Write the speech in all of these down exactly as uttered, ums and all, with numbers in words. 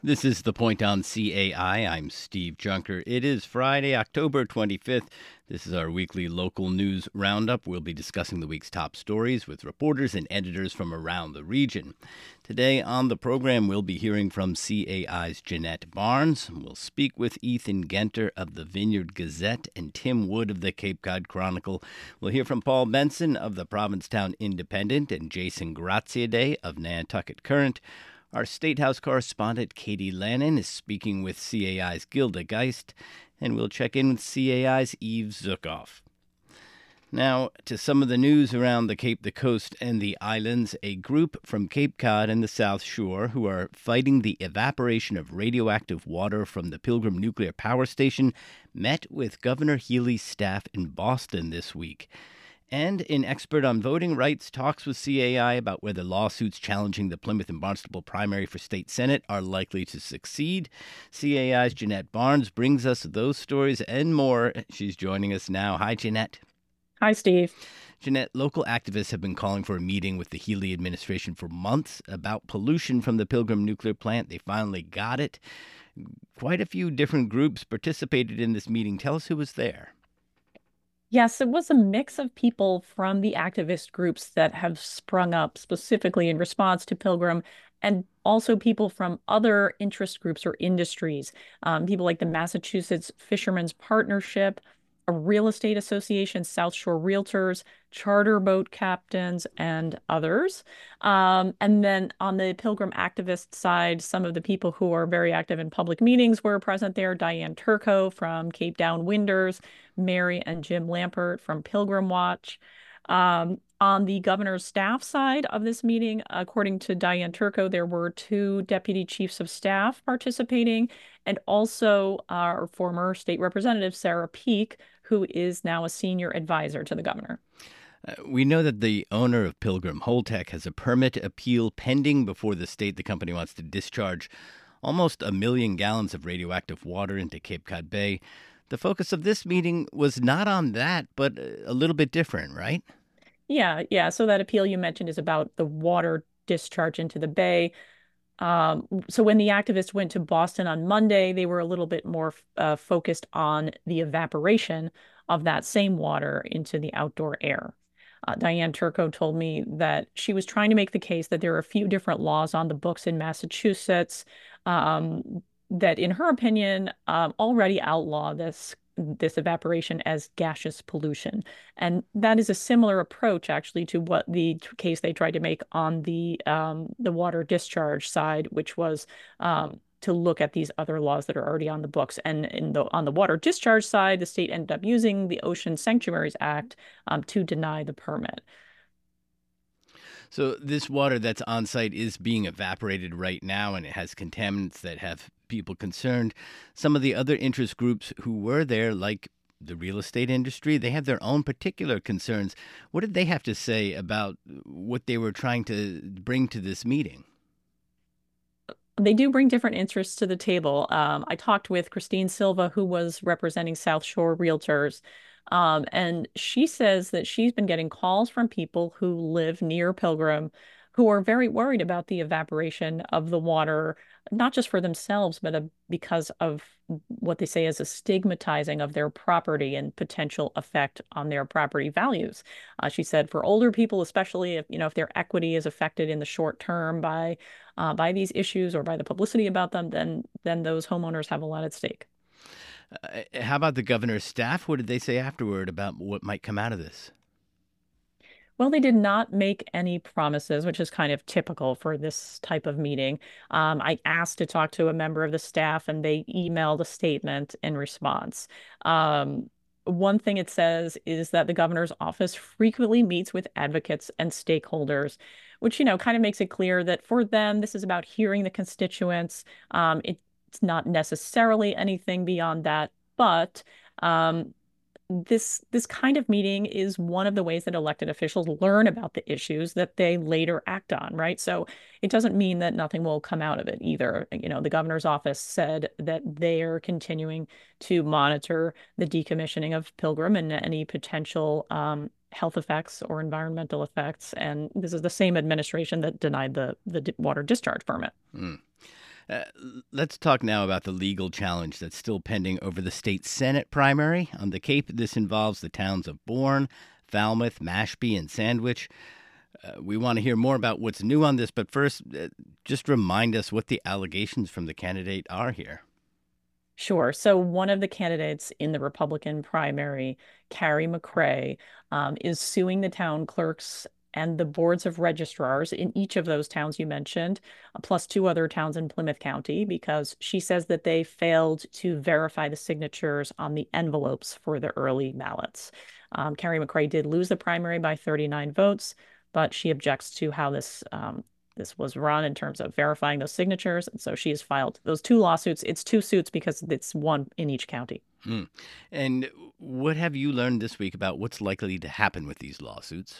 This is The Point on C A I. I'm Steve Junker. It is Friday, October twenty-fifth. This is our weekly local news roundup. We'll be discussing the week's top stories with reporters and editors from around the region. Today on the program, we'll be hearing from C A I's Jeanette Barnes. We'll speak with Ethan Genter of the Vineyard Gazette and Tim Wood of the Cape Cod Chronicle. We'll hear from Paul Benson of the Provincetown Independent and Jason Graziadei of Nantucket Current. Our State House correspondent, Katie Lannon, is speaking with C A I's Gilda Geist, and we'll check in with C A I's Eve Zukoff. Now, to some of the news around the Cape, the coast, and the islands. A group from Cape Cod and the South Shore who are fighting the evaporation of radioactive water from the Pilgrim Nuclear Power Station met with Governor Healey's staff in Boston this week. And an expert on voting rights talks with C A I about whether lawsuits challenging the Plymouth and Barnstable primary for state senate are likely to succeed. C A I's Jeanette Barnes brings us those stories and more. She's joining us now. Hi, Jeanette. Hi, Steve. Jeanette, local activists have been calling for a meeting with the Healey administration for months about pollution from the Pilgrim nuclear plant. They finally got it. Quite a few different groups participated in this meeting. Tell us who was there. Yes, it was a mix of people from the activist groups that have sprung up specifically in response to Pilgrim, and also people from other interest groups or industries, um, people like the Massachusetts Fishermen's Partnership, a real estate association, South Shore Realtors, charter boat captains, and others. Um, and then on the Pilgrim activist side, some of the people who are very active in public meetings were present there. Diane Turco from Cape Downwinders, Mary and Jim Lampert from Pilgrim Watch. Um, on the governor's staff side of this meeting, according to Diane Turco, there were two deputy chiefs of staff participating, and also our former state representative, Sarah Peak, who is now a senior advisor to the governor. Uh, we know that the owner of Pilgrim, Holtec, has a permit appeal pending before the state. The company wants to discharge almost a million gallons of radioactive water into Cape Cod Bay. The focus of this meeting was not on that, but a little bit different, right? Yeah, yeah. So that appeal you mentioned is about the water discharge into the bay. Um, so when the activists went to Boston on Monday, they were a little bit more uh, focused on the evaporation of that same water into the outdoor air. Uh, Diane Turco told me that she was trying to make the case that there are a few different laws on the books in Massachusetts um, that, in her opinion, um, already outlaw this this evaporation as gaseous pollution. And that is a similar approach, actually, to what the case they tried to make on the um, the water discharge side, which was um, to look at these other laws that are already on the books. And in the on the water discharge side, the state ended up using the Ocean Sanctuaries Act um, to deny the permit. So this water that's on site is being evaporated right now, and it has contaminants that have people concerned. Some of the other interest groups who were there, like the real estate industry, they have their own particular concerns. What did they have to say about what they were trying to bring to this meeting? They do bring different interests to the table. Um, I talked with Christine Silva, who was representing South Shore Realtors. Um, and she says that she's been getting calls from people who live near Pilgrim who are very worried about the evaporation of the water, not just for themselves, but uh, because of what they say is a stigmatizing of their property and potential effect on their property values. Uh, she said for older people, especially if, you know, if their equity is affected in the short term by uh, by these issues or by the publicity about them, then then those homeowners have a lot at stake. Uh, how about the governor's staff? What did they say afterward about what might come out of this? Well, they did not make any promises, which is kind of typical for this type of meeting. Um, I asked to talk to a member of the staff, and they emailed a statement in response. Um, one thing it says is that the governor's office frequently meets with advocates and stakeholders, which, you know, kind of makes it clear that for them, this is about hearing the constituents. Um, it, it's not necessarily anything beyond that, but um, this this kind of meeting is one of the ways that elected officials learn about the issues that they later act on, right? So it doesn't mean that nothing will come out of it either. You know, the governor's office said that they are continuing to monitor the decommissioning of Pilgrim and any potential um, health effects or environmental effects. And this is the same administration that denied the the water discharge permit. Mm. Uh, let's talk now about the legal challenge that's still pending over the state Senate primary. On the Cape, this involves the towns of Bourne, Falmouth, Mashpee, and Sandwich. Uh, we want to hear more about what's new on this, but first, uh, just remind us what the allegations from the candidate are here. Sure. So one of the candidates in the Republican primary, Carrie McCray, um, is suing the town clerks and the boards of registrars in each of those towns you mentioned, uh, plus two other towns in Plymouth County, because she says that they failed to verify the signatures on the envelopes for the early ballots. Um, Carrie McCray did lose the primary by thirty-nine votes, but she objects to how this um, this was run in terms of verifying those signatures. And so she has filed those two lawsuits. It's two suits because it's one in each county. Mm. And what have you learned this week about what's likely to happen with these lawsuits?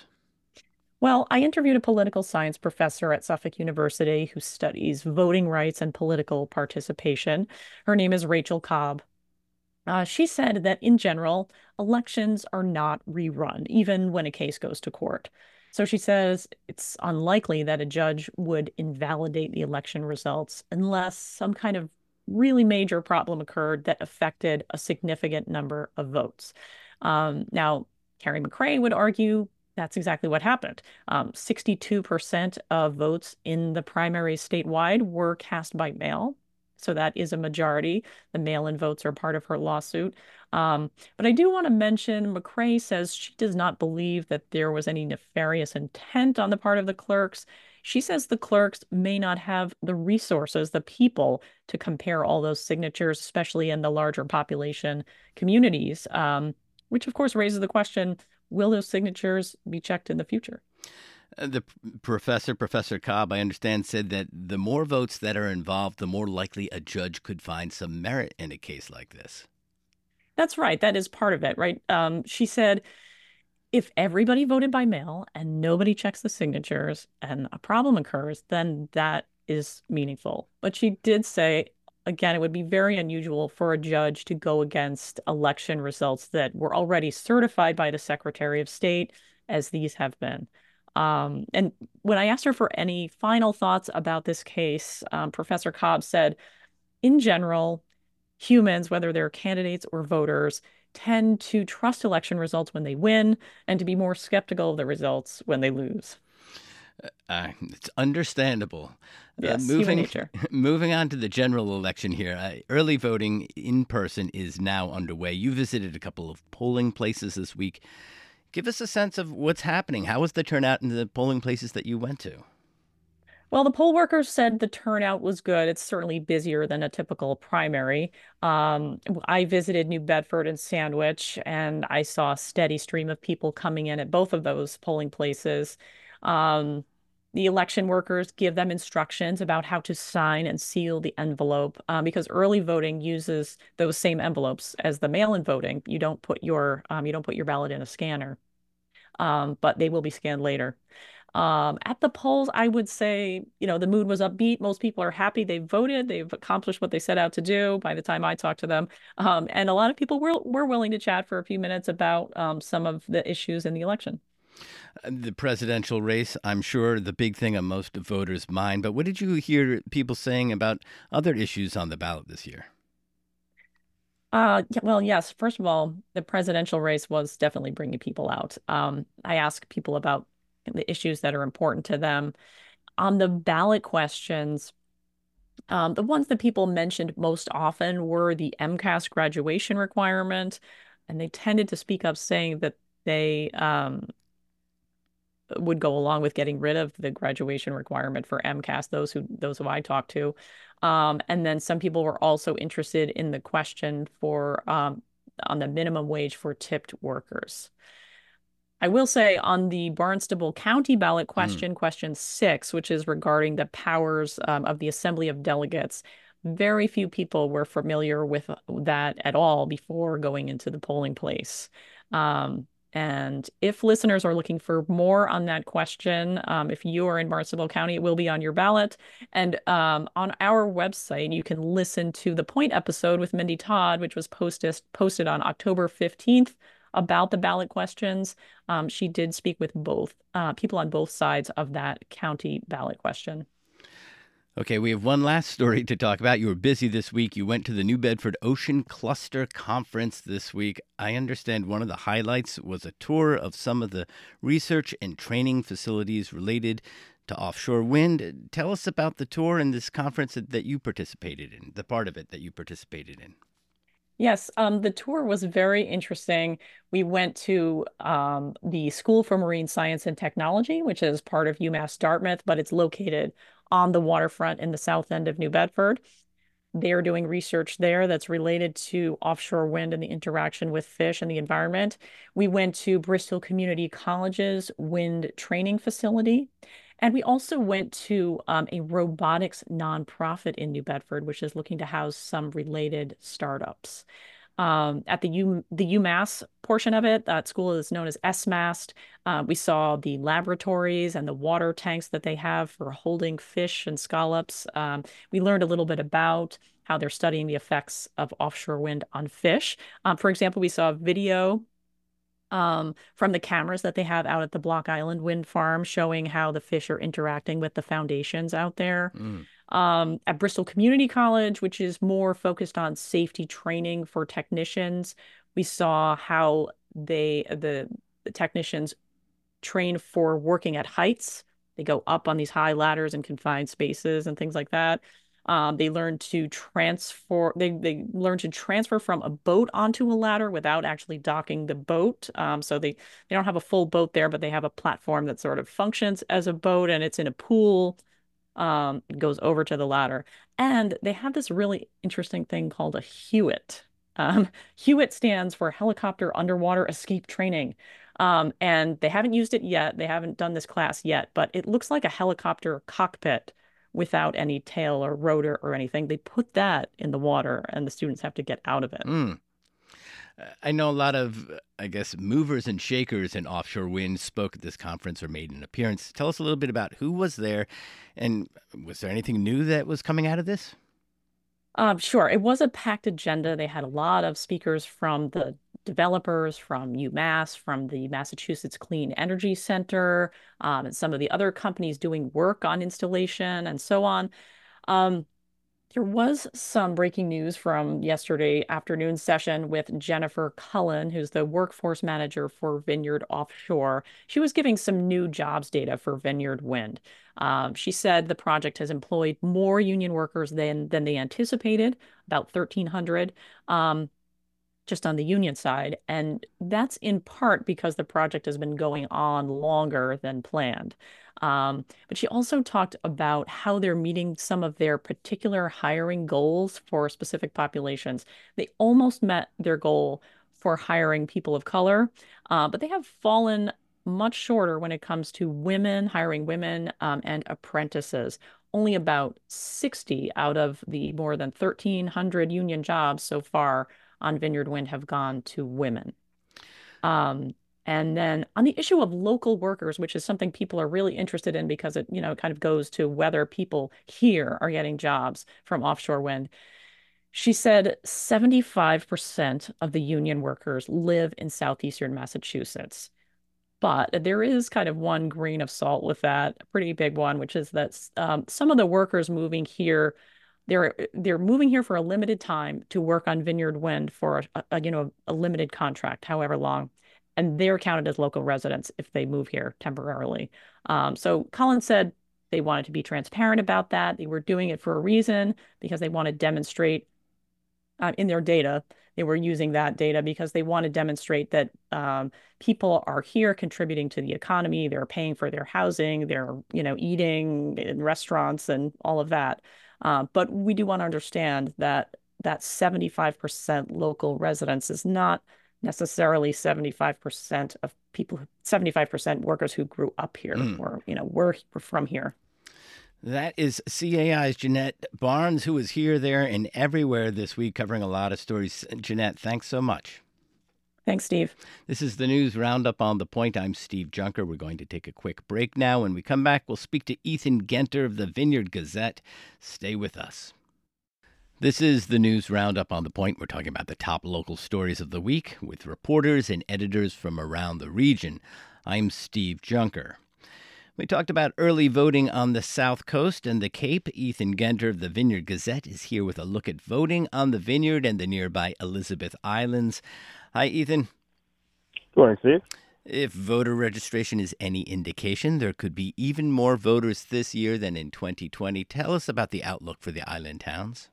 Well, I interviewed a political science professor at Suffolk University who studies voting rights and political participation. Her name is Rachel Cobb. Uh, she said that in general, elections are not rerun, even when a case goes to court. So she says it's unlikely that a judge would invalidate the election results unless some kind of really major problem occurred that affected a significant number of votes. Um, now, Carrie McCray would argue that's exactly what happened. Um, sixty-two percent of votes in the primaries statewide were cast by mail. So that is a majority. The mail-in votes are part of her lawsuit. Um, but I do want to mention McCray says she does not believe that there was any nefarious intent on the part of the clerks. She says the clerks may not have the resources, the people to compare all those signatures, especially in the larger population communities, um, which of course raises the question, will those signatures be checked in the future? Uh, The p- professor, Professor Cobb, I understand, said that the more votes that are involved, the more likely a judge could find some merit in a case like this. That's right. That is part of it, right? Um, she said if everybody voted by mail and nobody checks the signatures and a problem occurs, then that is meaningful. But she did say, again, it would be very unusual for a judge to go against election results that were already certified by the Secretary of State, as these have been. Um, and when I asked her for any final thoughts about this case, um, Professor Cobb said, in general, humans, whether they're candidates or voters, tend to trust election results when they win and to be more skeptical of the results when they lose. Uh, it's understandable. Uh, Yes, human moving nature. moving on to the general election here. Uh, early voting in person is now underway. You visited a couple of polling places this week. Give us a sense of what's happening. How was the turnout in the polling places that you went to? Well, the poll workers said the turnout was good. It's certainly busier than a typical primary. Um, I visited New Bedford and Sandwich, and I saw a steady stream of people coming in at both of those polling places. Um, the election workers give them instructions about how to sign and seal the envelope um, because early voting uses those same envelopes as the mail-in voting. You don't put your um, you don't put your ballot in a scanner, um, but they will be scanned later. Um, at the polls, I would say, you know, the mood was upbeat. Most people are happy they voted. They've accomplished what they set out to do by the time I talked to them. Um, and a lot of people were, were willing to chat for a few minutes about um, some of the issues in the election. Uh, The presidential race, I'm sure, the big thing on most voters' mind. But what did you hear people saying about other issues on the ballot this year? Uh, yeah, well, yes. First of all, the presidential race was definitely bringing people out. Um, I asked people about the issues that are important to them. On the ballot questions, Um, the ones that people mentioned most often were the MCAS graduation requirement, and they tended to speak up saying that they um, would go along with getting rid of the graduation requirement for MCAS, those who those who I talked to. Um, and then some people were also interested in the question for um, on the minimum wage for tipped workers. I will say on the Barnstable County ballot Mm. question, question six, which is regarding the powers um, of the Assembly of Delegates, very few people were familiar with uh, that at all before going into the polling place. Um, and if listeners are looking for more on that question, um, if you are in Barnstable County, it will be on your ballot. And um, on our website, you can listen to the Point episode with Mindy Todd, which was posted posted on October fifteenth about the ballot questions. Um, she did speak with both uh, people on both sides of that county ballot question. Okay, we have one last story to talk about. You were busy this week. You went to the New Bedford Ocean Cluster Conference this week. I understand one of the highlights was a tour of some of the research and training facilities related to offshore wind. Tell us about the tour and this conference that, that you participated in, the part of it that you participated in. Yes, um, the tour was very interesting. We went to um, the School for Marine Science and Technology, which is part of UMass Dartmouth, but it's located on the waterfront in the south end of New Bedford. They are doing research there that's related to offshore wind and the interaction with fish and the environment. We went to Bristol Community College's wind training facility. And we also went to um, a robotics nonprofit in New Bedford, which is looking to house some related startups. Um, at the U the UMass portion of it, that school is known as S MAST. Uh, we saw the laboratories and the water tanks that they have for holding fish and scallops. Um, we learned a little bit about how they're studying the effects of offshore wind on fish. Um, for example, we saw a video um, from the cameras that they have out at the Block Island Wind Farm showing how the fish are interacting with the foundations out there. Mm. Um, at Bristol Community College, which is more focused on safety training for technicians, we saw how they the, the technicians train for working at heights. They go up on these high ladders in confined spaces and things like that. Um, they learn to transfer. They they learn to transfer from a boat onto a ladder without actually docking the boat. Um, so they they don't have a full boat there, but they have a platform that sort of functions as a boat, and it's in a pool. Um, goes over to the ladder, and they have this really interesting thing called a Hewitt. Um, Hewitt stands for Helicopter Underwater Escape Training. Um, and they haven't used it yet. They haven't done this class yet, but it looks like a helicopter cockpit without any tail or rotor or anything. They put that in the water and the students have to get out of it. Mm. I know a lot of, I guess, movers and shakers in offshore wind spoke at this conference or made an appearance. Tell us a little bit about who was there, and was there anything new that was coming out of this? Um, sure. It was a packed agenda. They had a lot of speakers from the developers, from UMass, from the Massachusetts Clean Energy Center, um, and some of the other companies doing work on installation and so on. Um, there was some breaking news from yesterday afternoon session with Jennifer Cullen, who's the workforce manager for Vineyard Offshore. She was giving some new jobs data for Vineyard Wind. Um, she said the project has employed more union workers than than they anticipated, about thirteen hundred. Um, just on the union side. And that's in part because the project has been going on longer than planned. Um, but she also talked about how they're meeting some of their particular hiring goals for specific populations. They almost met their goal for hiring people of color, uh, but they have fallen much shorter when it comes to women, hiring women, um, and apprentices. Only about sixty out of the more than thirteen hundred union jobs so far on Vineyard Wind have gone to women. Um, and then on the issue of local workers, which is something people are really interested in because it, you know, kind of goes to whether people here are getting jobs from offshore wind. She said seventy-five percent of the union workers live in southeastern Massachusetts. But there is kind of one grain of salt with that, a pretty big one, which is that um, some of the workers moving here they're they're moving here for a limited time to work on Vineyard Wind for a, a you know a limited contract, however long, and they're counted as local residents if they move here temporarily. Um, so Collins said they wanted to be transparent about that. They were doing it for a reason because they want to demonstrate uh, in their data. They were using that data because they want to demonstrate that um, people are here contributing to the economy. They're paying for their housing. They're you know eating in restaurants and all of that. Uh, but we do want to understand that that seventy-five percent local residents is not necessarily seventy-five percent of people, seventy-five percent workers who grew up here mm. or, you know, were, were from here. That is C A I's Jeanette Barnes, who is here, there, and everywhere this week covering a lot of stories. Jeanette, thanks so much. Thanks, Steve. This is the News Roundup on The Point. I'm Steve Junker. We're going to take a quick break now. When we come back, we'll speak to Ethan Genter of the Vineyard Gazette. Stay with us. This is the News Roundup on The Point. We're talking about the top local stories of the week with reporters and editors from around the region. I'm Steve Junker. We talked about early voting on the South Coast and the Cape. Ethan Genter of the Vineyard Gazette is here with a look at voting on the Vineyard and the nearby Elizabeth Islands. Hi, Ethan. Good morning, Steve. If voter registration is any indication, there could be even more voters this year than in twenty twenty. Tell us about the outlook for the island towns.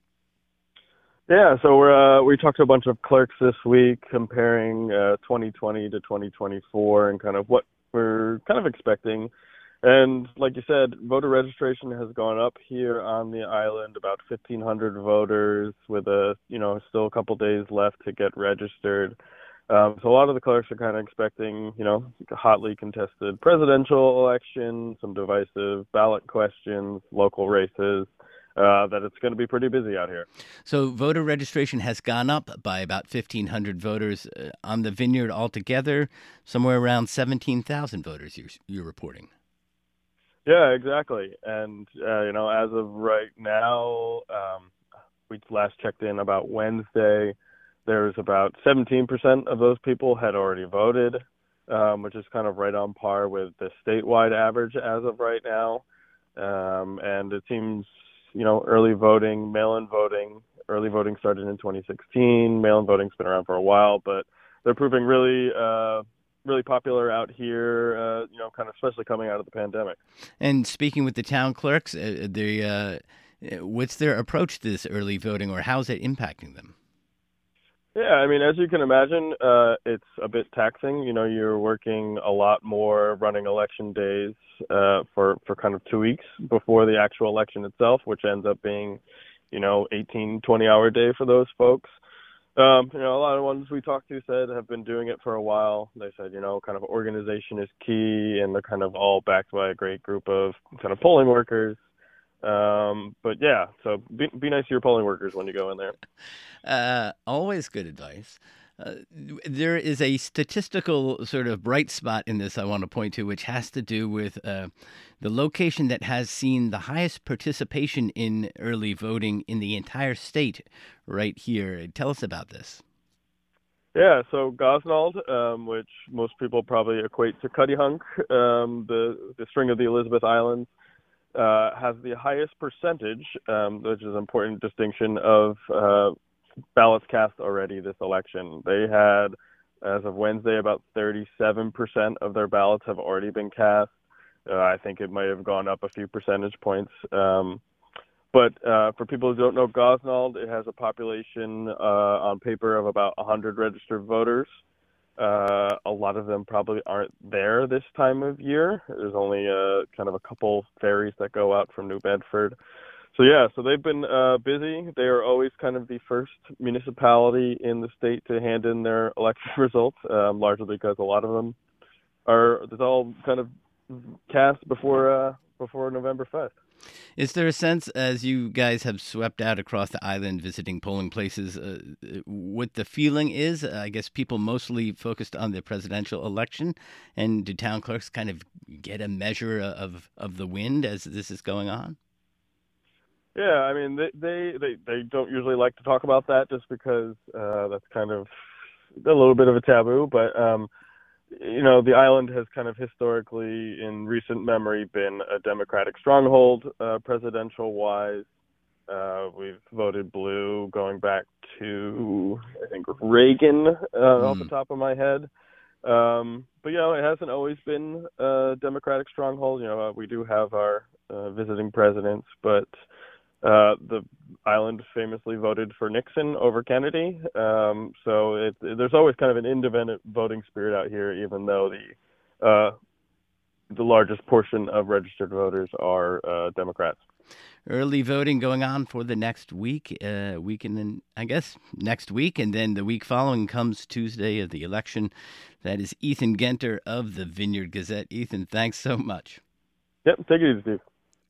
Yeah, so we're, uh, we talked to a bunch of clerks this week comparing uh, twenty twenty to twenty twenty-four and kind of what we're kind of expecting. And like you said, voter registration has gone up here on the island, about fifteen hundred voters with a, you know, still a couple days left to get registered. Um, so a lot of the clerks are kind of expecting, you know, a hotly contested presidential election, some divisive ballot questions, local races, uh, that it's going to be pretty busy out here. So voter registration has gone up by about fifteen hundred voters uh, on the Vineyard altogether, somewhere around seventeen thousand voters you're, you're reporting. Yeah, exactly. And, uh, you know, as of right now, um, we last checked in about Wednesday, there's about seventeen percent of those people had already voted, um, which is kind of right on par with the statewide average as of right now. Um, and it seems, you know, early voting, mail-in voting, early voting started in twenty sixteen. Mail-in voting's been around for a while, but they're proving really uh, really popular out here, uh, you know, kind of especially coming out of the pandemic. And speaking with the town clerks, uh, the, uh, what's their approach to this early voting, or how's it impacting them? Yeah, I mean, as you can imagine, uh, it's a bit taxing. You know, you're working a lot more running election days uh, for, for kind of two weeks before the actual election itself, which ends up being, you know, eighteen, twenty-hour day for those folks. Um, you know, a lot of ones we talked to said have been doing it for a while. They said, you know, kind of organization is key, and they're kind of all backed by a great group of kind of polling workers. Um, but yeah, so be, be nice to your polling workers when you go in there. Uh, always good advice. Uh, there is a statistical sort of bright spot in this I want to point to, which has to do with uh, the location that has seen the highest participation in early voting in the entire state right here. Tell us about this. Yeah, so Gosnold, um, which most people probably equate to Cuttyhunk, um, the, the string of the Elizabeth Islands, uh, has the highest percentage, um, which is an important distinction, of uh, ballots cast already this election. They had, as of Wednesday, about thirty-seven percent of their ballots have already been cast. Uh, I think it might have gone up a few percentage points. Um, but uh, for people who don't know Gosnold, it has a population uh, on paper of about one hundred registered voters. Uh, a lot of them probably aren't there this time of year. There's only uh, kind of a couple ferries that go out from New Bedford. So, yeah, so they've been uh, busy. They are always kind of the first municipality in the state to hand in their election results, um, largely because a lot of them are, it's all kind of cast before uh, before November fifth. Is there a sense, as you guys have swept out across the island visiting polling places, uh, what the feeling is? I guess people mostly focused on the presidential election, and do town clerks kind of get a measure of, of the wind as this is going on? Yeah, I mean, they, they, they, they don't usually like to talk about that just because uh, that's kind of a little bit of a taboo. But, um, you know, the island has kind of historically, in recent memory, been a Democratic stronghold, uh, presidential-wise. Uh, we've voted blue going back to, I think, Reagan, uh, mm. off the top of my head. Um, but, you know, it hasn't always been a Democratic stronghold. You know, uh, we do have our uh, visiting presidents, but Uh, the island famously voted for Nixon over Kennedy, um, so it, it, there's always kind of an independent voting spirit out here, even though the uh, the largest portion of registered voters are uh, Democrats. Early voting going on for the next week, uh, week and then I guess next week, and then the week following comes Tuesday of the election. That is Ethan Genter of the Vineyard Gazette. Ethan, thanks so much. Yep, take it easy, Steve.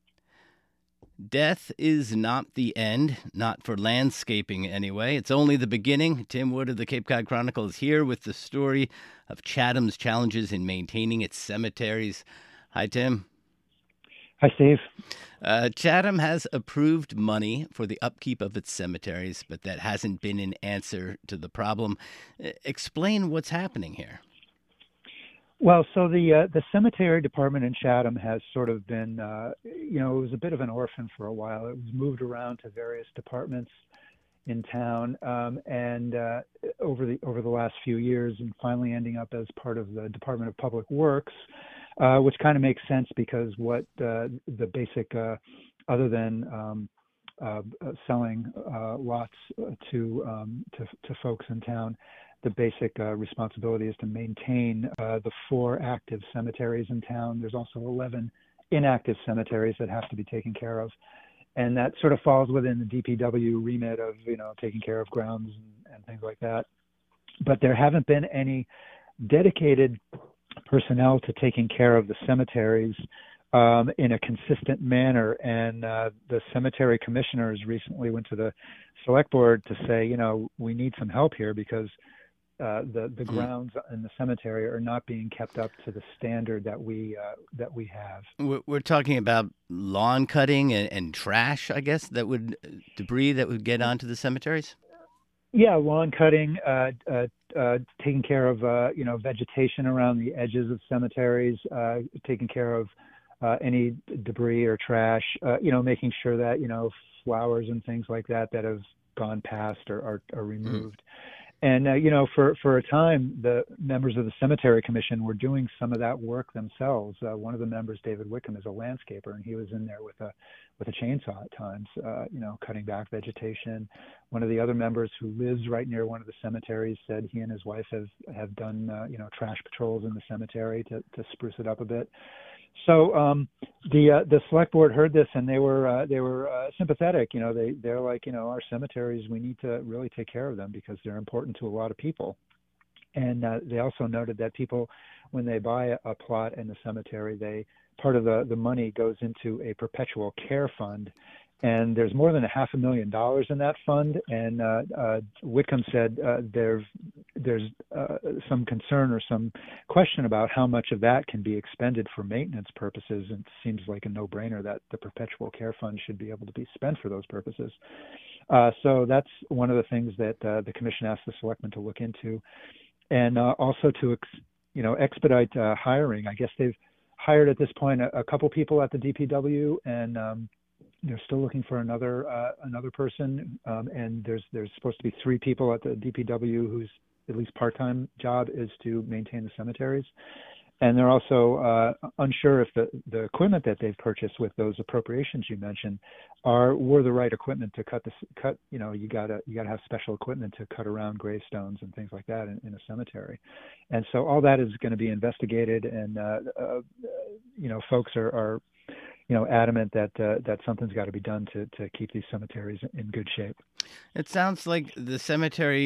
Death is not the end, not for landscaping anyway. It's only the beginning. Tim Wood of the Cape Cod Chronicle is here with the story of Chatham's challenges in maintaining its cemeteries. Hi, Tim. Hi, Steve. Uh, Chatham has approved money for the upkeep of its cemeteries, but that hasn't been an answer to the problem. Uh, explain what's happening here. Well, so the uh, the cemetery department in Chatham has sort of been, uh, you know, it was a bit of an orphan for a while. It was moved around to various departments in town, um, and uh, over the over the last few years, and finally ending up as part of the Department of Public Works, uh, which kind of makes sense because what uh, the basic, uh, other than um, uh, selling uh, lots to, um, to to folks in town, the basic uh, responsibility is to maintain uh, the four active cemeteries in town. There's also eleven inactive cemeteries that have to be taken care of. And that sort of falls within the D P W remit of, you know, taking care of grounds and, and things like that. But there haven't been any dedicated personnel to taking care of the cemeteries um, in a consistent manner. And uh, the cemetery commissioners recently went to the select board to say, you know, we need some help here because Uh, the the Hmm. grounds in the cemetery are not being kept up to the standard that we uh, that we have. We're, we're talking about lawn cutting and, and trash, I guess, that would debris that would get onto the cemeteries. Yeah, lawn cutting, uh, uh, uh, taking care of uh, you know vegetation around the edges of cemeteries, uh, taking care of uh, any debris or trash. Uh, you know, making sure that you know flowers and things like that that have gone past or are, are removed. Mm. And, uh, you know, for, for a time, the members of the Cemetery Commission were doing some of that work themselves. Uh, one of the members, David Wickham, is a landscaper, and he was in there with a with a chainsaw at times, uh, you know, cutting back vegetation. One of the other members who lives right near one of the cemeteries said he and his wife have, have done, uh, you know, trash patrols in the cemetery to, to spruce it up a bit. So um, the uh, the select board heard this, and they were uh, they were uh, sympathetic. You know, they they're like, you know, our cemeteries, we need to really take care of them because they're important to a lot of people. And uh, they also noted that people, when they buy a, a plot in the cemetery, they part of the the money goes into a perpetual care fund. And there's more than a half a million dollars in that fund. And uh, uh, Whitcomb said uh, there's there's uh, some concern or some question about how much of that can be expended for maintenance purposes. And it seems like a no-brainer that the perpetual care fund should be able to be spent for those purposes. Uh, so that's one of the things that uh, the commission asked the selectmen to look into, and uh, also to ex- you know expedite uh, hiring. I guess they've hired at this point a, a couple people at the D P W, and um, they're still looking for another uh, another person, um, and there's there's supposed to be three people at the D P W whose at least part-time job is to maintain the cemeteries. And they're also uh, unsure if the, the equipment that they've purchased with those appropriations you mentioned are were the right equipment to cut the cut. You know, you gotta you gotta have special equipment to cut around gravestones and things like that in, in a cemetery. And so all that is going to be investigated, and uh, uh, you know, folks are, are you know, adamant that uh, that something's got to be done to, to keep these cemeteries in good shape. It sounds like the cemetery,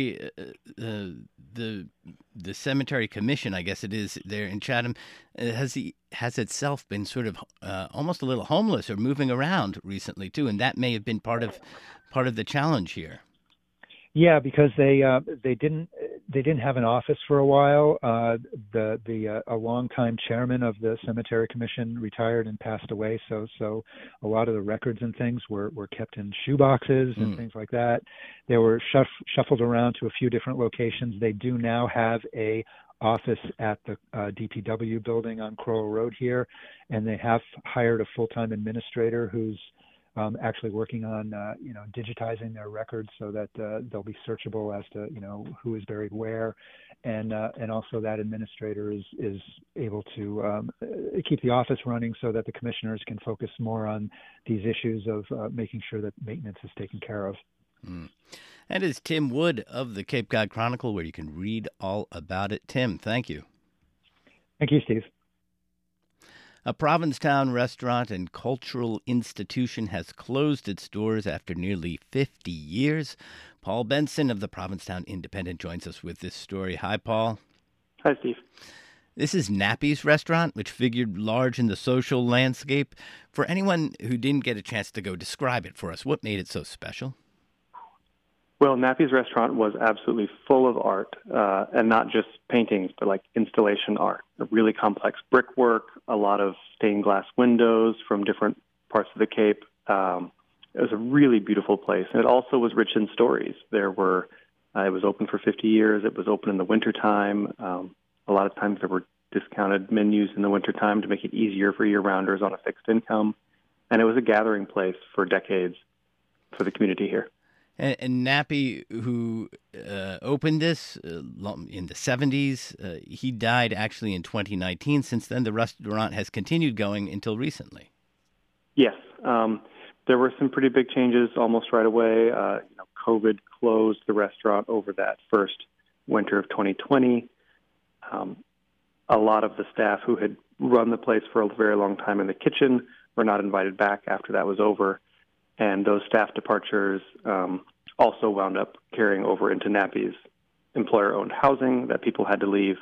uh, the the cemetery commission, I guess it is there in Chatham, uh, has the, has itself been sort of uh, almost a little homeless or moving around recently too, and that may have been part of part of the challenge here. Yeah, because they uh, they didn't they didn't have an office for a while. Uh, the the uh, a longtime chairman of the Cemetery Commission retired and passed away. So so a lot of the records and things were, were kept in shoeboxes and mm. things like that. They were shuff- shuffled around to a few different locations. They do now have a office at the uh, D P W building on Crowell Road here, and they have hired a full-time administrator who's Um, actually working on, uh, you know, digitizing their records so that uh, they'll be searchable as to, you know, who is buried where, and uh, and also that administrator is is able to um, keep the office running so that the commissioners can focus more on these issues of uh, making sure that maintenance is taken care of. Mm. That is Tim Wood of the Cape Cod Chronicle, where you can read all about it. Tim, thank you. Thank you, Steve. A Provincetown restaurant and cultural institution has closed its doors after nearly fifty years. Paul Benson of the Provincetown Independent joins us with this story. Hi, Paul. Hi, Steve. This is Nappy's Restaurant, which figured large in the social landscape. For anyone who didn't get a chance to go, describe it for us. What made it so special? Well, Nappy's Restaurant was absolutely full of art, uh, and not just paintings, but like installation art, really complex brickwork, a lot of stained glass windows from different parts of the Cape. Um, it was a really beautiful place. And it also was rich in stories. There were, uh, it was open for fifty years. It was open in the wintertime. Um, a lot of times there were discounted menus in the wintertime to make it easier for year-rounders on a fixed income. And it was a gathering place for decades for the community here. And, and Nappy, who uh, opened this uh, in the seventies, uh, he died actually in twenty nineteen. Since then, the restaurant has continued going until recently. Yes. Um, there were some pretty big changes almost right away. Uh, you know, COVID closed the restaurant over that first winter of twenty twenty. Um, a lot of the staff who had run the place for a very long time in the kitchen were not invited back after that was over. And those staff departures um, also wound up carrying over into Nappy's employer-owned housing that people had to leave.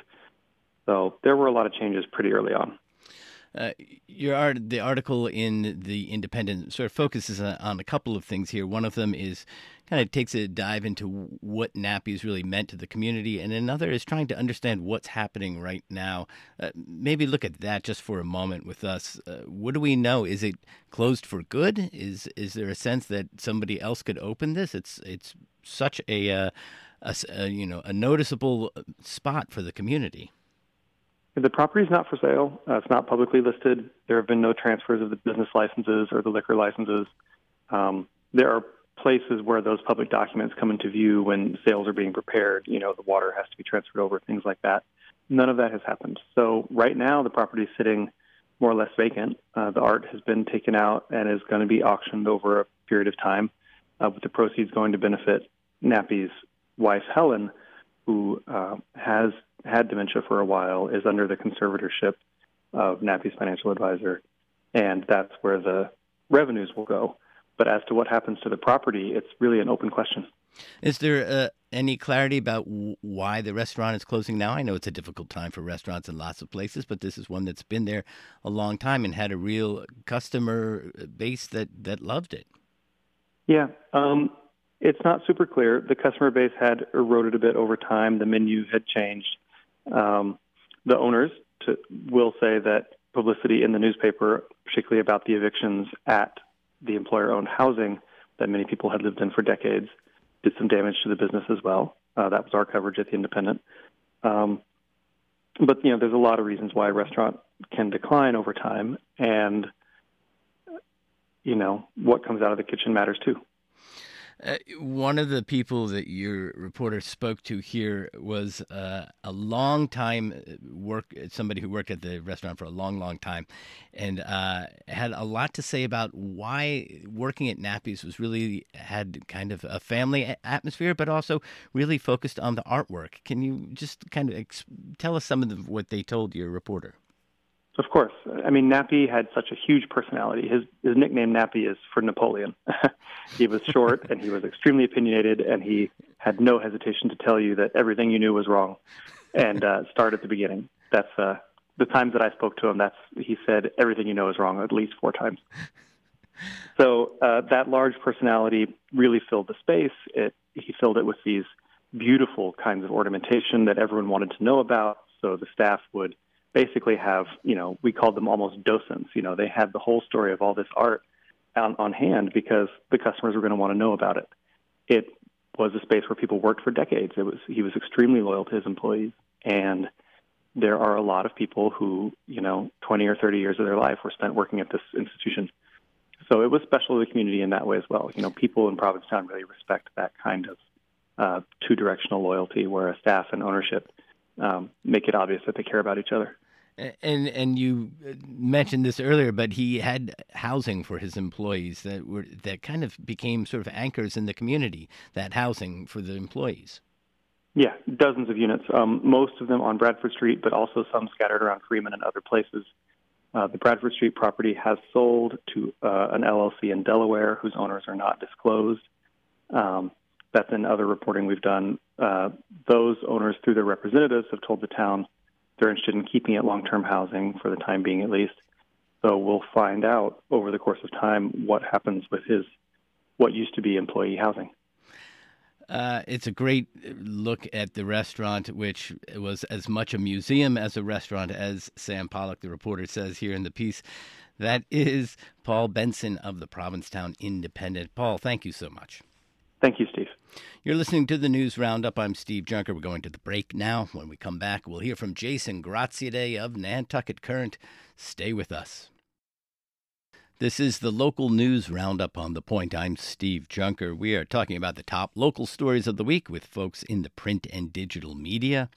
So there were a lot of changes pretty early on. Uh, your art, the article in The Independent sort of focuses on, on a couple of things here. One of them is kind of takes a dive into what Nappy's really meant to the community, and another is trying to understand what's happening right now. Uh, maybe look at that just for a moment with us. Uh, what do we know? Is it closed for good? Is is there a sense that somebody else could open this? It's it's such a, uh, a, a you know a noticeable spot for the community. The property is not for sale. Uh, it's not publicly listed. There have been no transfers of the business licenses or the liquor licenses. Um, there are places where those public documents come into view when sales are being prepared. You know, the water has to be transferred over, things like that. None of that has happened. So right now, the property is sitting more or less vacant. Uh, the art has been taken out and is going to be auctioned over a period of time, uh, with the proceeds going to benefit Nappy's wife, Helen, who uh, has had dementia for a while, is under the conservatorship of Nappy's financial advisor, and that's where the revenues will go. But as to what happens to the property, it's really an open question. Is there uh, any clarity about w- why the restaurant is closing now? I know it's a difficult time for restaurants in lots of places, but this is one that's been there a long time and had a real customer base that, that loved it. Yeah, um, it's not super clear. The customer base had eroded a bit over time. The menu had changed. Um, the owners to, will say that publicity in the newspaper, particularly about the evictions at the employer-owned housing that many people had lived in for decades, did some damage to the business as well. Uh, that was our coverage at The Independent. Um, but, you know, there's a lot of reasons why a restaurant can decline over time, and, you know, what comes out of the kitchen matters too. Uh, one of the people that your reporter spoke to here was uh, a long time work, somebody who worked at the restaurant for a long, long time, and uh, had a lot to say about why working at Nappy's was really had kind of a family atmosphere, but also really focused on the artwork. Can you just kind of ex- tell us some of the, what they told your reporter? Of course. I mean, Nappy had such a huge personality. His his nickname Nappy is for Napoleon. He was short and he was extremely opinionated, and he had no hesitation to tell you that everything you knew was wrong, and uh, start at the beginning. That's uh, the times that I spoke to him. That's he said everything you know is wrong at least four times. So uh, that large personality really filled the space. It he filled it with these beautiful kinds of ornamentation that everyone wanted to know about. So the staff would basically have, you know, we called them almost docents. You know, they had the whole story of all this art on, on hand because the customers were going to want to know about it. It was a space where people worked for decades. It was he was extremely loyal to his employees, and there are a lot of people who, you know, twenty or thirty years of their life were spent working at this institution. So it was special to the community in that way as well. You know, people in Provincetown really respect that kind of uh, two-directional loyalty where a staff and ownership um, make it obvious that they care about each other. And and you mentioned this earlier, but he had housing for his employees that were that kind of became sort of anchors in the community, that housing for the employees. Yeah, dozens of units, um, most of them on Bradford Street, but also some scattered around Freeman and other places. Uh, the Bradford Street property has sold to uh, an L L C in Delaware whose owners are not disclosed. Um, that's in other reporting we've done. Uh, those owners, through their representatives, have told the town they're interested in keeping it long-term housing for the time being, at least. So we'll find out over the course of time what happens with his what used to be employee housing. Uh, it's a great look at the restaurant, which was as much a museum as a restaurant, as Sam Pollock, the reporter, says here in the piece. That is Paul Benson of the Provincetown Independent. Paul, thank you so much. Thank you, Steve. You're listening to the News Roundup. I'm Steve Junker. We're going to the break now. When we come back, we'll hear from Jason Graziadei of Nantucket Current. Stay with us. This is the local news roundup on The Point. I'm Steve Junker. We are talking about the top local stories of the week with folks in the print and digital media.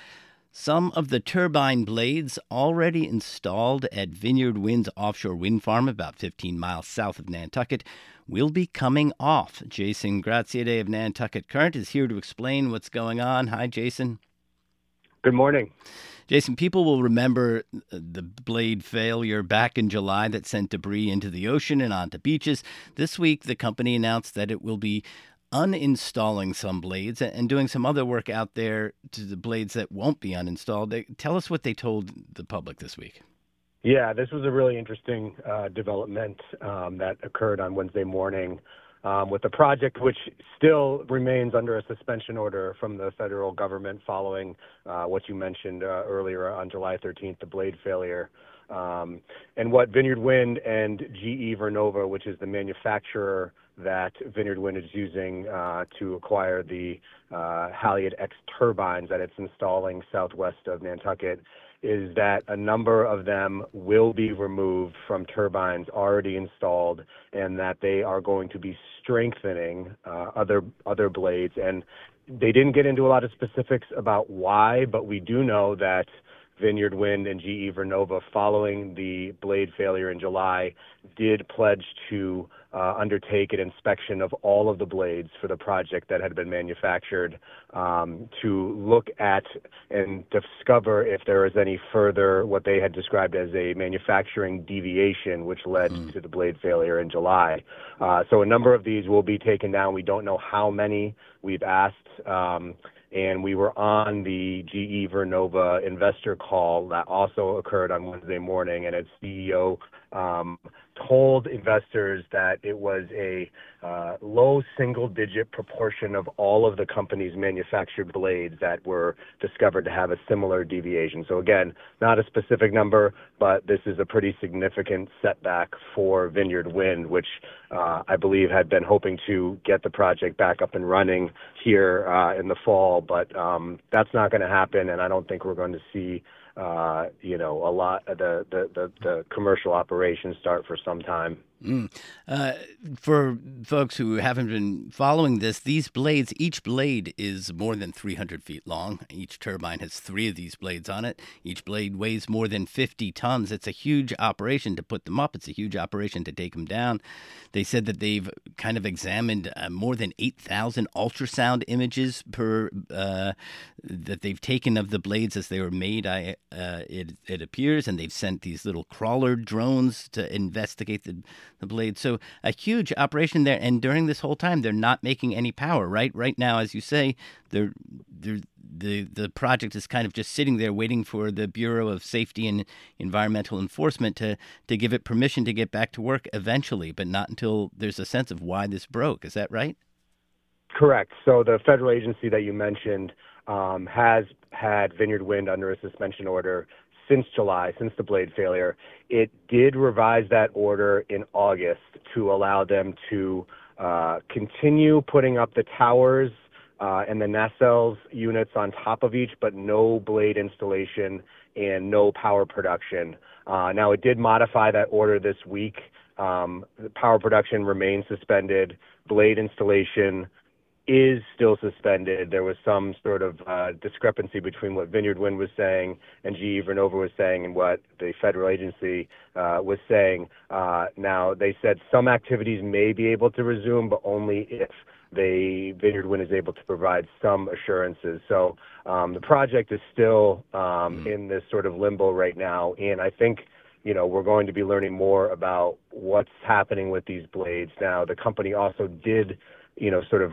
Some of the turbine blades already installed at Vineyard Wind's offshore wind farm about fifteen miles south of Nantucket will be coming off. Jason Graziadei of Nantucket Current is here to explain what's going on. Hi, Jason. Good morning. Jason, people will remember the blade failure back in July that sent debris into the ocean and onto beaches. This week, the company announced that it will be uninstalling some blades and doing some other work out there to the blades that won't be uninstalled. Tell us what they told the public this week. Yeah, this was a really interesting uh, development um, that occurred on Wednesday morning um, with the project, which still remains under a suspension order from the federal government following uh, what you mentioned uh, earlier on July thirteenth, the blade failure. Um, and what Vineyard Wind and G E Vernova, which is the manufacturer that Vineyard Wind is using uh, to acquire the uh, Haliade X turbines that it's installing southwest of Nantucket, is that a number of them will be removed from turbines already installed, and that they are going to be strengthening uh, other other blades. And they didn't get into a lot of specifics about why, but we do know that Vineyard Wind and G E Vernova, following the blade failure in July, did pledge to uh, undertake an inspection of all of the blades for the project that had been manufactured um, to look at and discover if there was any further, what they had described as a manufacturing deviation, which led mm. to the blade failure in July. Uh, so a number of these will be taken down. We don't know how many. We've asked. Um, And we were on the G E Vernova investor call that also occurred on Wednesday morning, and its C E O um, told investors that it was a uh, low single-digit proportion of all of the company's manufactured blades that were discovered to have a similar deviation. So again, not a specific number, but this is a pretty significant setback for Vineyard Wind, which uh, I believe had been hoping to get the project back up and running here uh, in the fall, but um, that's not going to happen, and I don't think we're going to see Uh, you know, a lot of the, the, the, the commercial operations start for some time. Mm. Uh, for folks who haven't been following this, these blades, each blade is more than three hundred feet long. Each turbine has three of these blades on it. Each blade weighs more than fifty tons. It's a huge operation to put them up. It's a huge operation to take them down. They said that they've kind of examined uh, more than eight thousand ultrasound images per uh, that they've taken of the blades as they were made, I, uh, it, it appears, and they've sent these little crawler drones to investigate the the blade. So a huge operation there. And during this whole time, they're not making any power, right? Right now, as you say, they're, they're, the the project is kind of just sitting there waiting for the Bureau of Safety and Environmental Enforcement to, to give it permission to get back to work eventually, but not until there's a sense of why this broke. Is that right? Correct. So the federal agency that you mentioned um, has had Vineyard Wind under a suspension order since July, since the blade failure. It did revise that order in August to allow them to uh, continue putting up the towers uh, and the nacelles units on top of each, but no blade installation and no power production. Uh, now, it did modify that order this week. Um, the power production remains suspended. Blade installation is still suspended. There was some sort of uh, discrepancy between what Vineyard Wind was saying and G E Vernova was saying and what the federal agency uh, was saying. Uh, now, they said some activities may be able to resume, but only if they Vineyard Wind is able to provide some assurances. So um, the project is still um, mm. in this sort of limbo right now, and I think you know, we're going to be learning more about what's happening with these blades. Now, the company also did, you know, sort of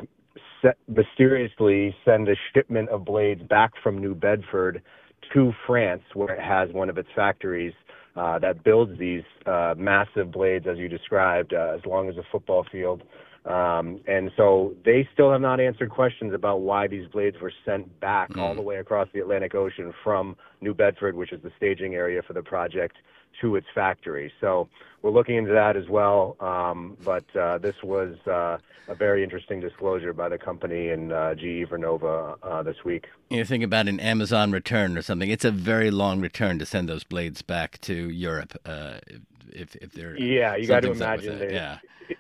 mysteriously send a shipment of blades back from New Bedford to France, where it has one of its factories uh, that builds these uh, massive blades, as you described, uh, as long as a football field. Um, and so they still have not answered questions about why these blades were sent back mm. all the way across the Atlantic Ocean from New Bedford, which is the staging area for the project, to its factory. So we're looking into that as well. Um, but uh, this was uh, a very interesting disclosure by the company and uh, G E Vernova uh, this week. You think about an Amazon return or something. It's a very long return to send those blades back to Europe. Uh, if if they're yeah, you got to imagine they, yeah.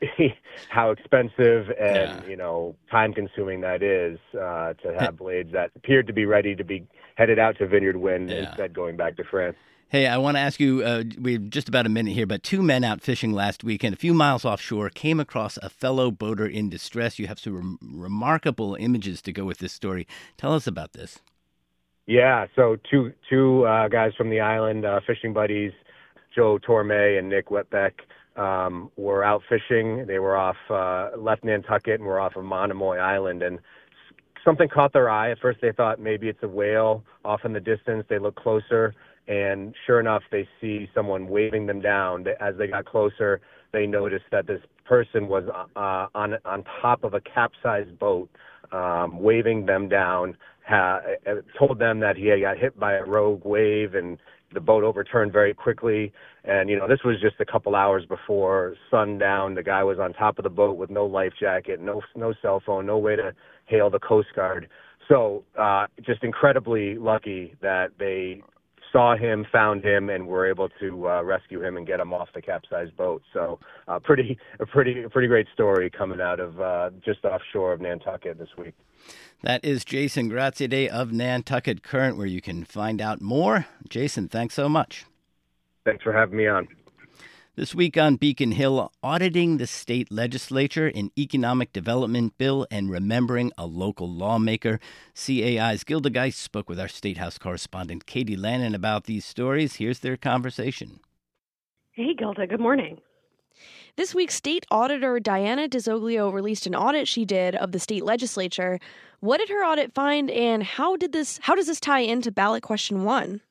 how expensive and yeah. you know time consuming that is uh, to have blades that appeared to be ready to be headed out to Vineyard Wind yeah. instead going back to France. Hey, I want to ask you, uh, we have just about a minute here, but two men out fishing last weekend, a few miles offshore, came across a fellow boater in distress. You have some rem- remarkable images to go with this story. Tell us about this. Yeah, so two two uh, guys from the island, uh, fishing buddies, Joe Torme and Nick Wetbeck, um, were out fishing. They were off, uh, left Nantucket and were off of Monomoy Island, and something caught their eye. At first they thought maybe it's a whale off in the distance. They look closer. And sure enough, they see someone waving them down. As they got closer, they noticed that this person was uh, on on top of a capsized boat, um, waving them down. Ha- told them that he had got hit by a rogue wave, and the boat overturned very quickly. And you know, this was just a couple hours before sundown. The guy was on top of the boat with no life jacket, no no cell phone, no way to hail the Coast Guard. So uh, just incredibly lucky that they saw him, found him, and were able to uh, rescue him and get him off the capsized boat. So, uh, pretty, a pretty, a pretty great story coming out of uh, just offshore of Nantucket this week. That is Jason Graziadei of Nantucket Current, where you can find out more. Jason, thanks so much. Thanks for having me on. This week on Beacon Hill, auditing the state legislature, an economic development bill, and remembering a local lawmaker. C A I's Gilda Geist spoke with our State House correspondent Katie Lannon about these stories. Here's their conversation. Hey, Gilda. Good morning. This week, State Auditor Diana DiZoglio released an audit she did of the state legislature. What did her audit find, and how did this? How does this tie into ballot question one?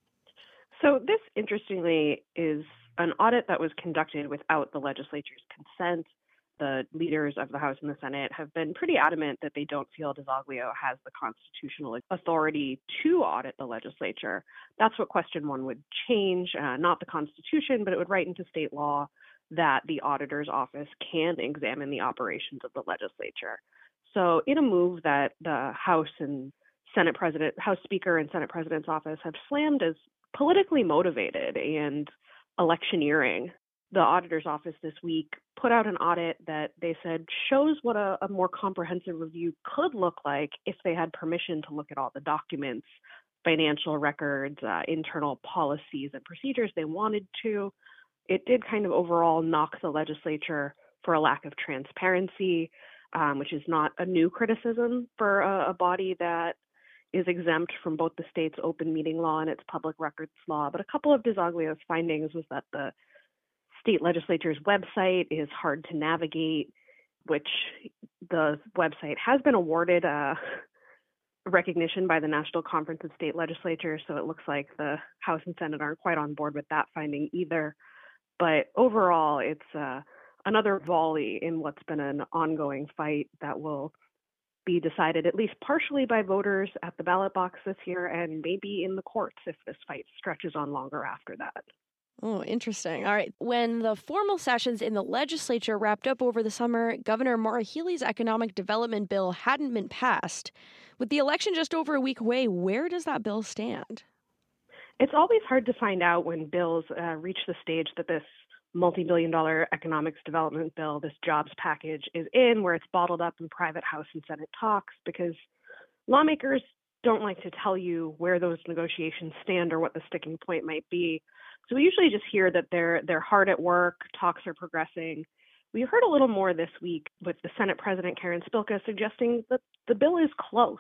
So this, interestingly, is an audit that was conducted without the legislature's consent. The leaders of the House and the Senate have been pretty adamant that they don't feel DiZoglio has the constitutional authority to audit the legislature. That's what question one would change, uh, not the Constitution, but it would write into state law that the auditor's office can examine the operations of the legislature. So in a move that the House and Senate President, House Speaker and Senate President's office have slammed as politically motivated and electioneering, the auditor's office this week put out an audit that they said shows what a, a more comprehensive review could look like if they had permission to look at all the documents, financial records, uh, internal policies and procedures they wanted to. It did kind of overall knock the legislature for a lack of transparency, um, which is not a new criticism for a, a body that is exempt from both the state's open meeting law and its public records law. But a couple of DiZoglio's findings was that the state legislature's website is hard to navigate, which the website has been awarded a recognition by the National Conference of State Legislatures, so it looks like the House and Senate aren't quite on board with that finding either. But overall, it's uh, another volley in what's been an ongoing fight that will be decided at least partially by voters at the ballot box this year and maybe in the courts if this fight stretches on longer after that. Oh, interesting. All right. When the formal sessions in the legislature wrapped up over the summer, Governor Maura Healey's economic development bill hadn't been passed. With the election just over a week away, where does that bill stand? It's always hard to find out when bills uh, reach the stage that this multi-billion dollar economics development bill, this jobs package, is in, where it's bottled up in private House and Senate talks, because lawmakers don't like to tell you where those negotiations stand or what the sticking point might be. So we usually just hear that they're they're hard at work, talks are progressing. We heard a little more this week with the Senate President Karen Spilka suggesting that the bill is close,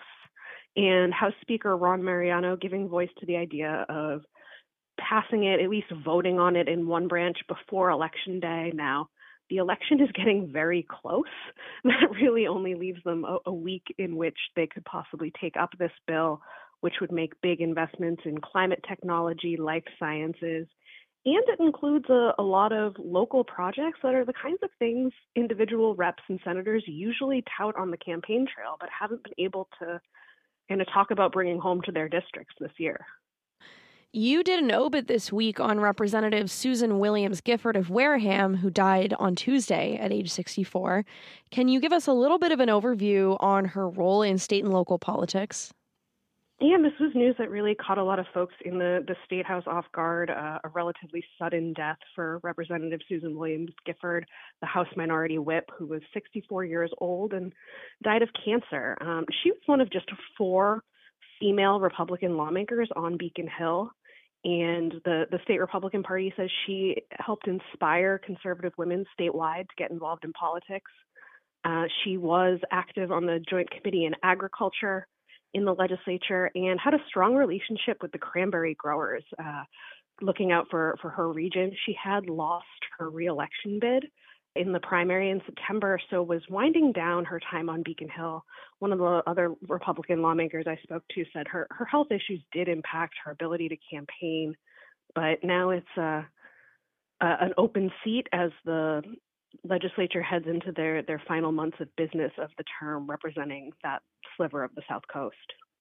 and House Speaker Ron Mariano giving voice to the idea of passing it, at least voting on it in one branch before Election Day. Now, the election is getting very close. That really only leaves them a, a week in which they could possibly take up this bill, which would make big investments in climate technology, life sciences, And it includes a, a lot of local projects that are the kinds of things individual reps and senators usually tout on the campaign trail, but haven't been able to kind of talk about bringing home to their districts this year. You did an obit this week on Representative Susan Williams Gifford of Wareham, who died on Tuesday at age sixty-four. Can you give us a little bit of an overview on her role in state and local politics? Yeah, and this was news that really caught a lot of folks in the, the State House off guard, uh, a relatively sudden death for Representative Susan Williams Gifford, the House Minority Whip, who was sixty-four years old and died of cancer. Um, she was one of just four female Republican lawmakers on Beacon Hill. And the, the state Republican Party says she helped inspire conservative women statewide to get involved in politics. Uh, she was active on the Joint Committee in Agriculture in the legislature and had a strong relationship with the cranberry growers, uh, looking out for, for her region. She had lost her reelection bid in the primary in September, so was winding down her time on Beacon Hill. One of the other Republican lawmakers I spoke to said her, her health issues did impact her ability to campaign, but now it's uh, uh, an open seat as the legislature heads into their, their final months of business of the term, representing that sliver of the South Coast.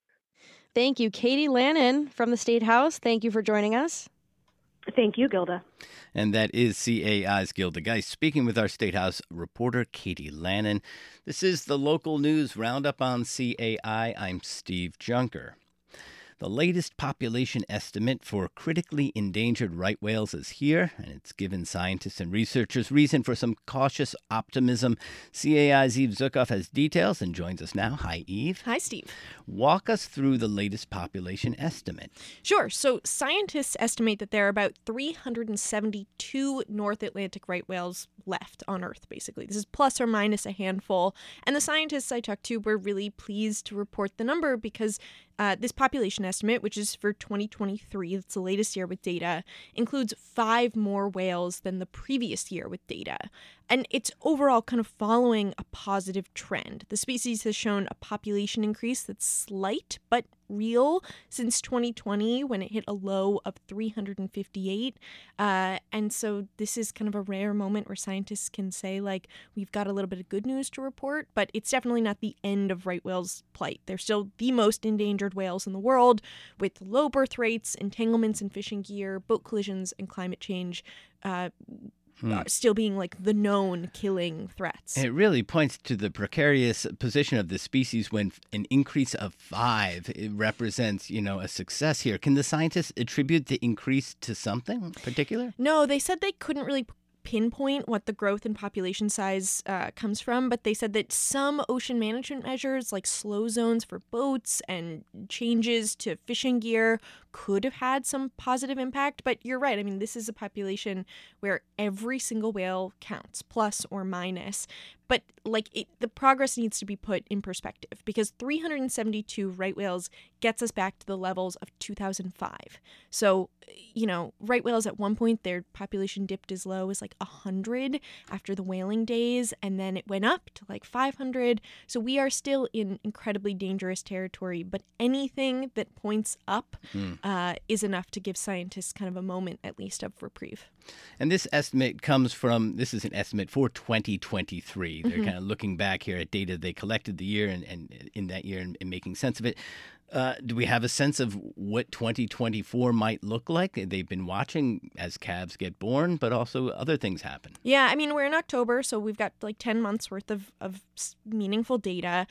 Thank you, Katie Lannon from the State House. Thank you for joining us. Thank you, Gilda. And that is C A I's Gilda Geist speaking with our State House reporter, Katie Lannon. This is the local news roundup on C A I. I'm Steve Junker. The latest population estimate for critically endangered right whales is here, and it's given scientists and researchers reason for some cautious optimism. C A I's Eve Zukoff has details and joins us now. Hi, Eve. Hi, Steve. Walk us through the latest population estimate. Sure. So scientists estimate that there are about three hundred seventy-two North Atlantic right whales left on Earth, basically. This is plus or minus a handful. And the scientists I talked to were really pleased to report the number because Uh, this population estimate, which is for twenty twenty-three, that's the latest year with data, includes five more whales than the previous year with data. And it's overall kind of following a positive trend. The species has shown a population increase that's slight but real since twenty twenty, when it hit a low of three hundred fifty-eight. Uh, and so this is kind of a rare moment where scientists can say, like, we've got a little bit of good news to report, but it's definitely not the end of right whales' plight. They're still the most endangered whales in the world, with low birth rates, entanglements in fishing gear, boat collisions, and climate change uh, hmm. still being like the known killing threats. It really points to the precarious position of the species when an increase of five it represents, you know, a success here. Can the scientists attribute the increase to something particular? No, they said they couldn't really pinpoint what the growth in population size uh, comes from, but they said that some ocean management measures like slow zones for boats and changes to fishing gear could have had some positive impact. But you're right. I mean, this is a population where every single whale counts, plus or minus. But like it, the progress needs to be put in perspective, because three hundred seventy-two right whales gets us back to the levels of two thousand five. So, you know, right whales at one point, their population dipped as low as like one hundred after the whaling days, and then it went up to like five hundred. So we are still in incredibly dangerous territory, but anything that points up mm. uh, is enough to give scientists kind of a moment, at least, of reprieve. And this estimate comes from, this is an estimate for twenty twenty-three. They're mm-hmm. kind of looking back here at data they collected the year and, and in that year and, and making sense of it. Uh, do we have a sense of what twenty twenty-four might look like? They've been watching as calves get born, but also other things happen. Yeah, I mean, we're in October, so we've got like ten months worth of, of meaningful data.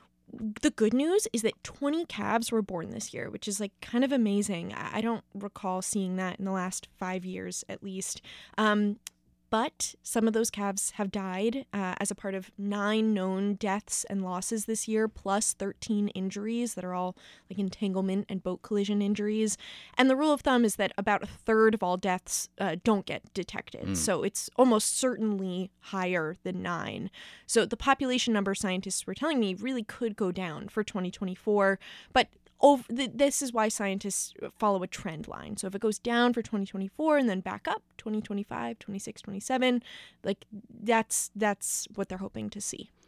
The good news is that twenty calves were born this year, which is like kind of amazing. I don't recall seeing that in the last five years at least. Um, but some of those calves have died uh, as a part of nine known deaths and losses this year, plus thirteen injuries that are all like entanglement and boat collision injuries. And the rule of thumb is that about a third of all deaths uh, don't get detected. Mm. So it's almost certainly higher than nine. So the population number, scientists were telling me, really could go down for twenty twenty-four. But Over, th- this is why scientists follow a trend line. So if it goes down for twenty twenty-four and then back up twenty twenty-five, twenty-six, twenty-seven, like that's that's what they're hoping to see.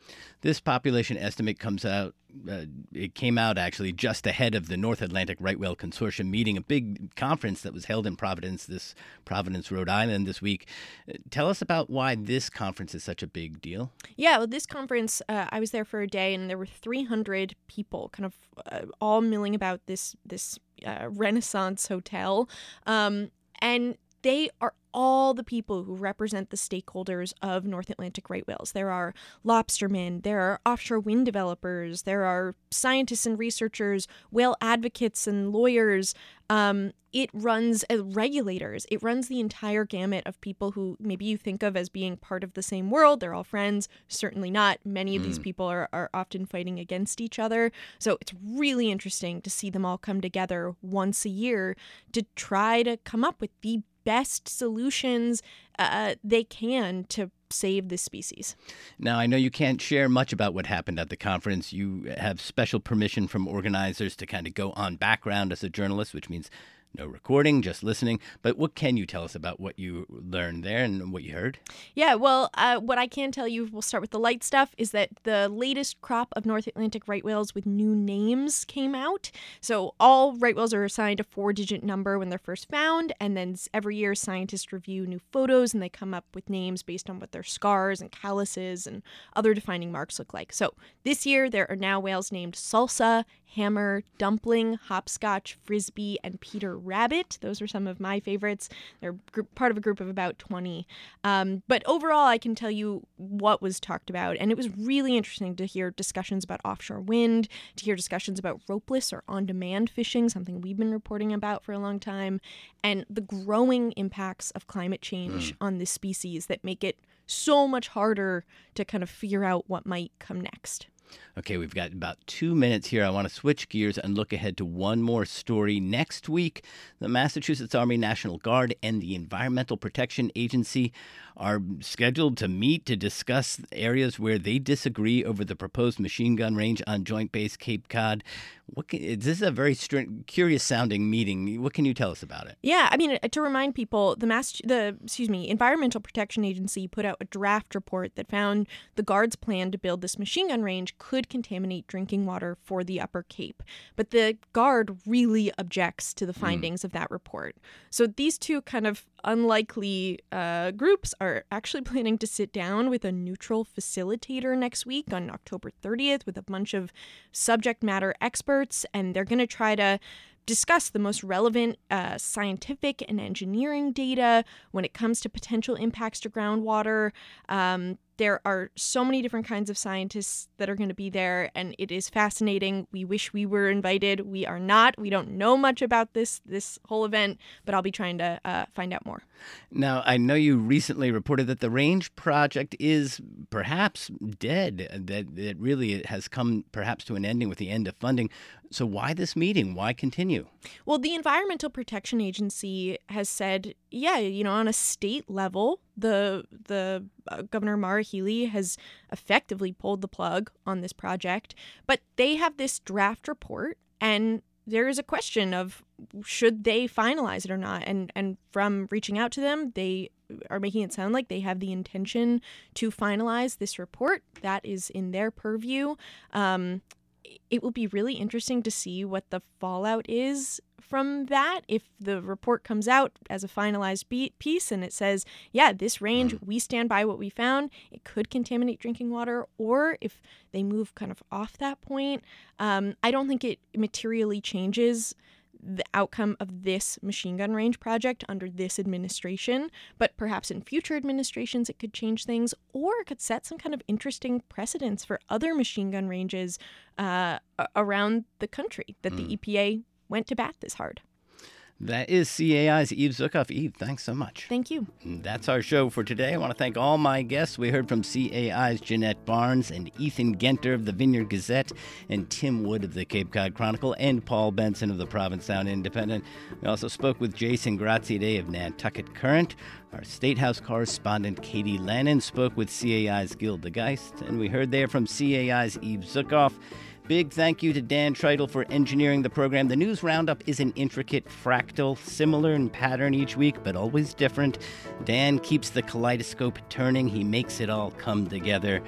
This population estimate comes out, uh, it came out actually just ahead of the North Atlantic Right Whale Consortium meeting, a big conference that was held in Providence, this Providence, Rhode Island this week. Uh, tell us about why this conference is such a big deal. Yeah, well, this conference, uh, I was there for a day, and there were three hundred people kind of uh, all milling about this, this uh, Renaissance hotel. Um, and they are all the people who represent the stakeholders of North Atlantic right whales. There are lobstermen, there are offshore wind developers, there are scientists and researchers, whale advocates and lawyers. Um, it runs uh, regulators. It runs the entire gamut of people who maybe you think of as being part of the same world. They're all friends. Certainly not. Many of mm. these people are, are often fighting against each other. So it's really interesting to see them all come together once a year to try to come up with the best solutions uh, they can to save this species. Now, I know you can't share much about what happened at the conference. You have special permission from organizers to kind of go on background as a journalist, which means no recording, just listening. But what can you tell us about what you learned there and what you heard? Yeah, well, uh, what I can tell you, we'll start with the light stuff, is that the latest crop of North Atlantic right whales with new names came out. So all right whales are assigned a four-digit number when they're first found, and then every year scientists review new photos, and they come up with names based on what their scars and calluses and other defining marks look like. So this year, there are now whales named Salsa, Hammer, Dumpling, Hopscotch, Frisbee, and Peter Rabbit. Those are some of my favorites. They're group, part of a group of about twenty. Um, but overall, I can tell you what was talked about. And it was really interesting to hear discussions about offshore wind, to hear discussions about ropeless or on-demand fishing, something we've been reporting about for a long time, and the growing impacts of climate change mm. on this species that make it so much harder to kind of figure out what might come next. Okay, we've got about two minutes here. I want to switch gears and look ahead to one more story. Next week, the Massachusetts Army National Guard and the Environmental Protection Agency are scheduled to meet to discuss areas where they disagree over the proposed machine gun range on Joint Base Cape Cod. What can, this is a very str- curious-sounding meeting. What can you tell us about it? Yeah, I mean, to remind people, the Mass, the excuse me, Environmental Protection Agency put out a draft report that found the Guard's plan to build this machine gun range could contaminate drinking water for the Upper Cape. But the Guard really objects to the findings mm. of that report. So these two kind of unlikely uh, groups are actually planning to sit down with a neutral facilitator next week on October thirtieth with a bunch of subject matter experts, and they're going to try to discuss the most relevant uh, scientific and engineering data when it comes to potential impacts to groundwater. Um, there are so many different kinds of scientists that are going to be there, and it is fascinating. We wish we were invited. We are not. We don't know much about this this whole event, but I'll be trying to uh, find out more. Now, I know you recently reported that the range project is perhaps dead, that it really has come perhaps to an ending with the end of funding. So why this meeting? Why continue? Well, the Environmental Protection Agency has said, yeah, you know, on a state level, the the uh, Governor Maura Healey has effectively pulled the plug on this project, but they have this draft report, and there is a question of should they finalize it or not. And and from reaching out to them, they are making it sound like they have the intention to finalize this report. That is in their purview. Um, it will be really interesting to see what the fallout is from that. If the report comes out as a finalized be- piece and it says, yeah, this range, we stand by what we found, it could contaminate drinking water, or if they move kind of off that point, um, I don't think it materially changes the outcome of this machine gun range project under this administration, but perhaps in future administrations it could change things, or it could set some kind of interesting precedents for other machine gun ranges uh, around the country that mm. the E P A went to bat this hard. That is C A I's Eve Zukoff. Eve, thanks so much. Thank you. That's our show for today. I want to thank all my guests. We heard from C A I's Jeanette Barnes and Ethan Genter of the Vineyard Gazette and Tim Wood of the Cape Cod Chronicle and Paul Benson of the Provincetown Independent. We also spoke with Jason Graziadei of Nantucket Current. Our State House correspondent Katie Lannon spoke with C A I's Gilda Geist. And we heard there from C A I's Eve Zukoff. Big thank you to Dan Tritel for engineering the program. The News Roundup is an intricate fractal, similar in pattern each week, but always different. Dan keeps the kaleidoscope turning. He makes it all come together.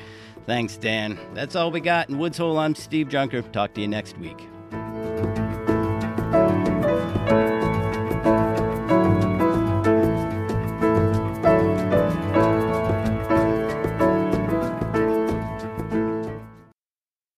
Thanks, Dan. That's all we got in Woods Hole. I'm Steve Junker. Talk to you next week.